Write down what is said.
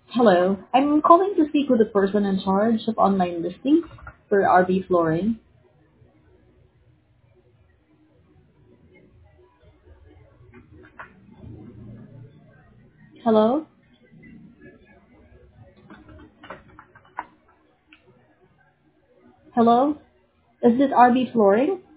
Hello. I'm calling to speak with the person in charge of online listings for RB Flooring. Hello? Hello? Is this RB Flooring?